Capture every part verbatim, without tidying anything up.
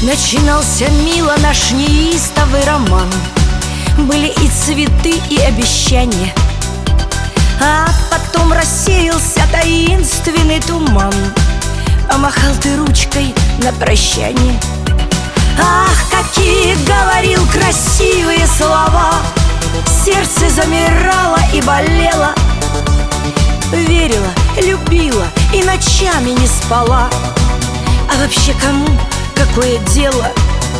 Начинался мило наш неистовый роман. Были и цветы, и обещания, а потом рассеялся таинственный туман. Помахал ты ручкой на прощание. Ах, какие говорил красивые слова! Сердце замирало и болело. Верила, любила и ночами не спала. А вообще кому какое дело?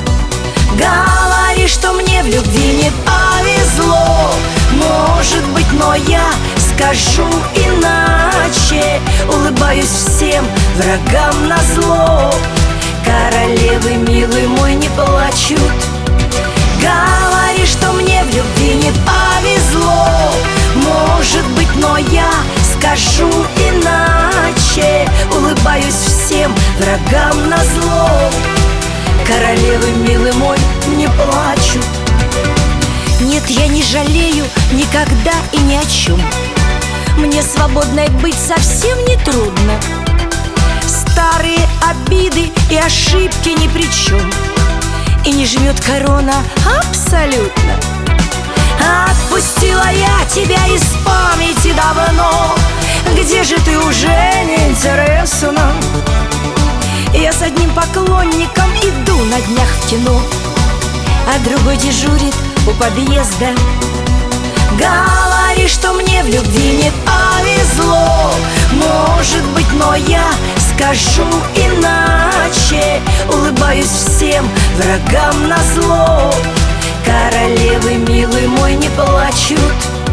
Говори, что мне в любви не повезло. Может быть, но я скажу иначе. Улыбаюсь всем врагам назло. Королевы, милый мой, не плачут. Говори, что мне в любви не повезло. Может быть, но я скажу иначе. Улыбаюсь всем врагам назло. Королевы, милый мой, не плачут. Нет, я не жалею никогда и ни о чем. Мне свободной быть совсем не трудно. Старые обиды и ошибки ни при чем. И не жмет корона абсолютно. Отпустила я тебя из памяти давно. Где же ты, уже неинтересно. Я с одним поклонником иду на днях в кино, а другой дежурит у подъезда. Говори, что мне в любви не повезло. Может быть, но я скажу иначе. Улыбаюсь всем врагам назло. Королевы, милый мой, не плачут.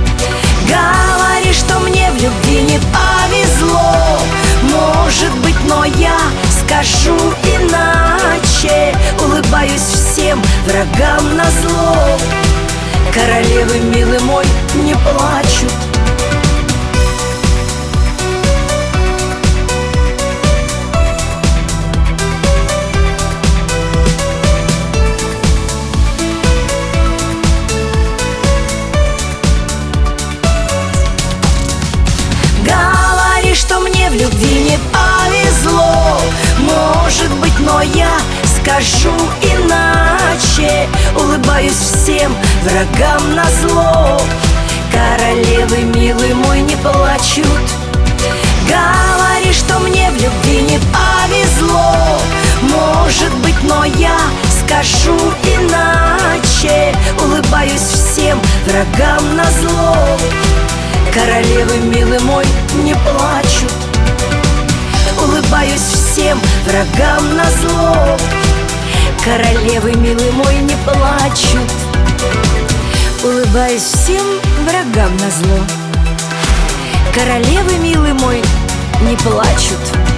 Говори, что мне в любви не повезло. Может быть, но я скажу иначе. Улыбаюсь всем врагам назло. Королевы, милый мой, не плачут. Говори, что мне в любви не повезло. Может быть, но я скажу иначе. Улыбаюсь всем врагам назло. Королевы, милый мой, не плачут. Говори, что мне в любви не повезло. Может быть, но я скажу иначе. Улыбаюсь всем врагам назло. Королевы, милый мой, не плачут. Улыбаюсь всем врагам назло. Королевы, милый мой, не плачут. Улыбаюсь всем врагам назло. Королевы, милый мой, не плачут.